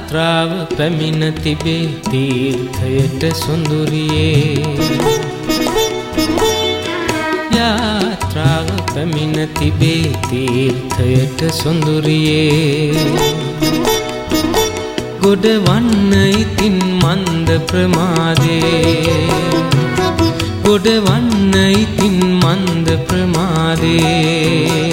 යාත්‍රාව පැමිණ තිබේ තීර්ථයට සොඳුරියේ යාත්‍රාව පැමිණ තිබේ තීර්ථයට සොඳුරියේ ගොඩවන්න ඉතින් මන්ද ප්‍රමාදේ ගොඩවන්න ඉතින් මන්ද ප්‍රමාදේ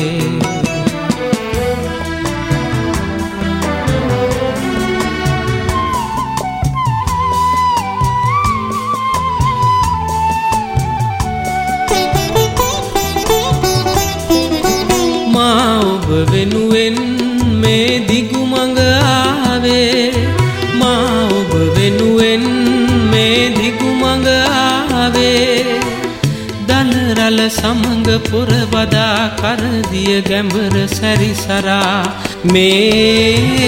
ඔබ වෙනුවෙන් මේ දිගු මඟ ආවේ මා ඔබ වෙනුවෙන් මේ දිගු මඟ ආවේ දලරල සමඟ පුරවදා කරදිය ගැඹර සැරිසරා මේ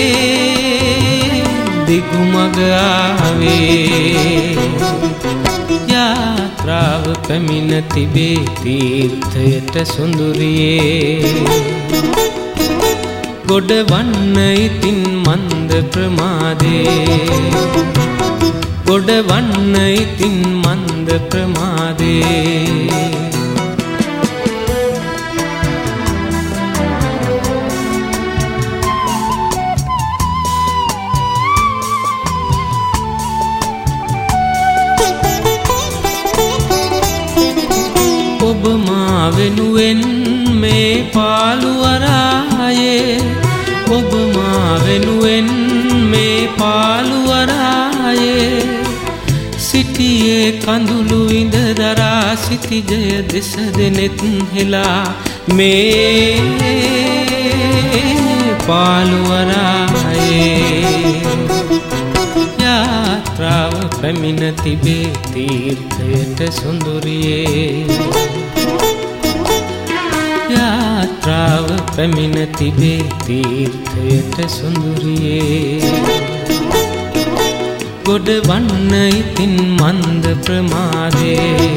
දිගු මඟ ආවේ යාත්‍රාව පැමිණ තිබේ තීර්ථයට සොඳුරියේ ගොඩවන්න ඉතින් මන්ද ප්‍රමාදේ ගොඩවන්න ඉතින් මන්ද ප්‍රමාදේ ඔබ මා වෙනුවෙන් මේ පාළුවරායේ ඔබ මා වෙනුවෙන් මේ පාළුවරායේ සිටියේ කඳුළු ඉඳ දරා සිටිජය දෙස දෙනෙත් හෙලා මේ පාළුවරායේ යාත්‍රාව පැමිණ තිබේ තීර්ථයට සොඳුරියේ යාත්‍රාව පැමිණ තිබේ තීර්ථයට සොඳුරියේ ගොඩවන්න ඉතින් මන්ද ප්‍රමාදේ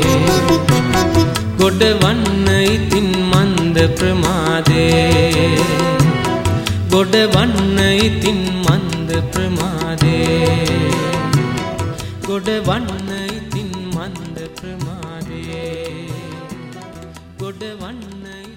ගොඩවන්න ඉතින් මන්ද ප්‍රමාදේ ගොඩවන්න ඉතින් මන්ද ප්‍රමාදේ ගොඩවන්න ඉතින් මන්ද ප්‍රමාදේ ගොඩවන්න